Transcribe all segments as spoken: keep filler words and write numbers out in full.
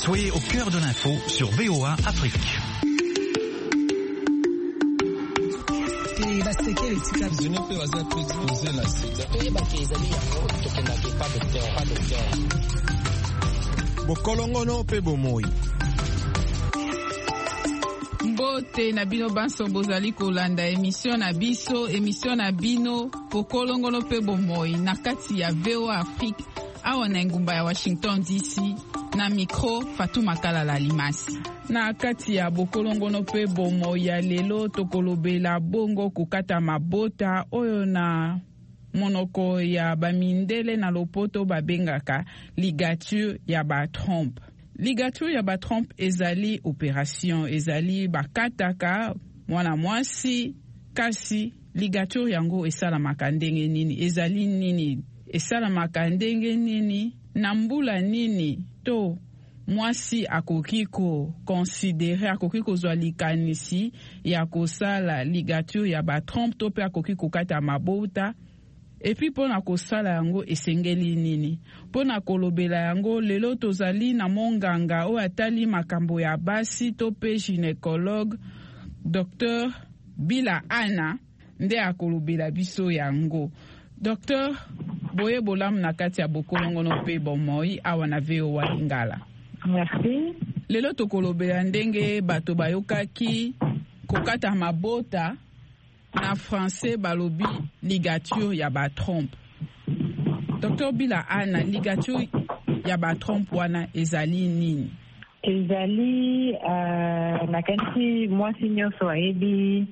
Soyez au cœur de l'info sur V O A Afrique. Bokolongono pe bomoi. Mbote na bino banso bozali kolanda émission na biso, émission na bino Bokolongono pe bomoi na kati ya V O A Afrique awa na ngumba ya Washington D C na micro Fatou Makalala Limasi. Na kati ya Bokolongono pe bomoi ya lelo tokolobela bongo kokata mabota oyo na monoko ya bamindele na lopoto babengaka ligature ya ba trompe. Ligature ya ba trompe ezali opération, ezali bakataka mwana mwasi, kasi ligature yango esalamaka ndenge nini, ezali nini, esalamaka ndenge nini, na mbula nini to mwasi akoki ko considérer, akoki kozwa likanisi ya kosala ligature ya ba trompe to pe akoki kokata mabota. Et puis pona kosala yango esengeli nini, pona kolobela yango lelo tozali na monganga o atali makambo ya basi to pe gynécologue Docteur Bila Ana nde akolobela biso yango. Docteur boye bolam na kati ya Bokolongono pe bomoi awa na V O A Lingala. Merci. Lelo tokolobela ndenge bato bayokaki kokata mabota na français balobi ligature ya ba trompe. Docteur Bila Ana, ligature ya ba trompe wana ezali nini? Ezali uh, nakanisi mwasi nyonso ayebi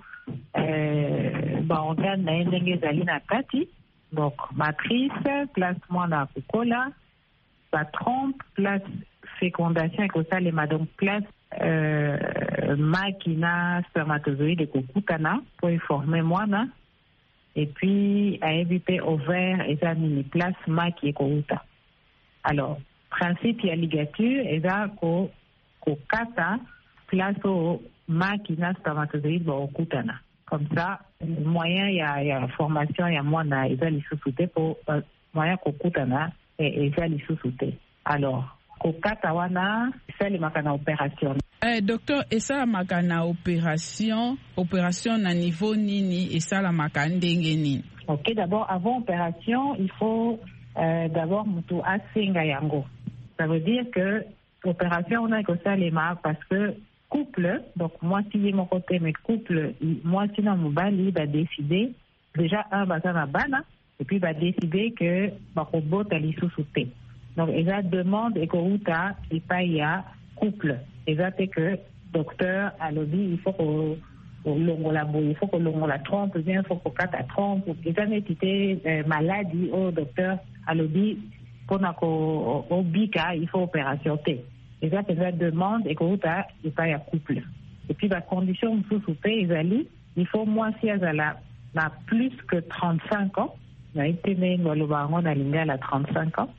uh, ba organe na ndenge ezali na kati. Donc matrice, place mwana kukola, ba trompe, place fécondation ekosalema, donc place Euh, makina spermatozoïde kokutana pour former mwana, et puis ayebi ovaire eza nini place maki ekouta. Alors principe ya ligature eza ko kokata place o makina spermatozoïde ba okutana. Comme ça moyen ya ya formation ya mwana eza lisusu te po uh, moyen kokutana eza lisusu te. Alors kokata wana esalemaka na opération. Eh, docteur, esalamaka na opération, opération na niveau nini, esalamaka ndenge nini? Ok, d'abord, avant opération, il faut euh, d'abord mutu asenga yango. Ça veut dire que opération on a que ça les marques parce que couple, donc moi si j'ai mon côté mais couple, moi si non mobali va décider déjà un bazana bana et puis va décider que ba robot ali sous-souté. Donc, il y a demande et qu'outa et pas il y a couple. Il y a que docteur a lobby, il faut qu'on l'ongo la boue, il faut qu'on l'ongo la trompe, bien il faut qu'on cata trompe. Il y a une entité maladie au docteur a lobby pour na ko au bika il faut opération T. Il y a que la demande et qu'outa et pas il y a couple. Et puis la condition sous souper ils il faut moi si elle a na plus que trente-cinq ans. Il a été né dans le baron à Lingala à trente-cinq ans.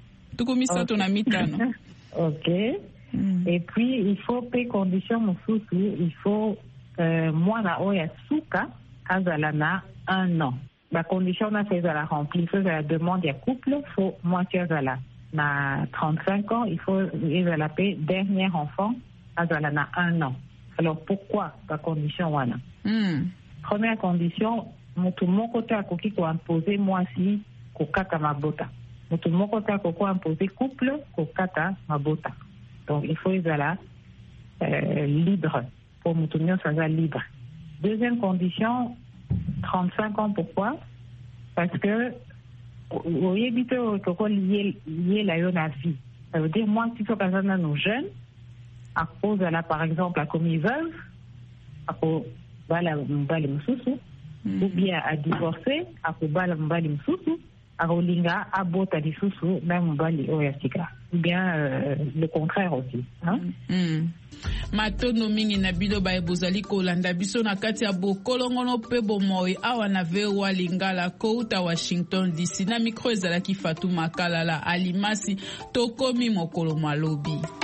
Okay. Ok. Mm. Et puis, il faut payer condition mosusu, il faut euh, moi na oya suka azalana un an. La condition na fait la remplir, il la demande ya couple, faut moi qui azala na trente-cinq ans, il faut azala payer dernier enfant azalana un an. Alors pourquoi la condition wana? Mm. Première condition, mutu moko ta koki ko imposer moi si ko kata mabota. Mutu moko ta ko imposer couple ko kata mabota. Donc, il faut être là, euh, libre, pour Moutounion, ça va libre. Deuxième condition, trente-cinq ans, pourquoi? Parce que, vous voyez, il lié, lié la vie. Ça veut dire, moi, si je suis nos jeunes, à cause de là, par exemple, à commis veuve, à cause de la mbali msusu, ou bien à divorcer, à cause de la mbali msusu, à Rolinga, à Bota Disusu, même mbali oyasika. Bien euh, le contraire aussi. Hein? Mm. Matono mingi na bido ba ebozali kolanda biso na kati ya Bokolongono pe bomoi awa na V O A Lingala kouta Washington D C na micro ezalaki Fatou Makalala Alimasi tokomi mokolo malobi.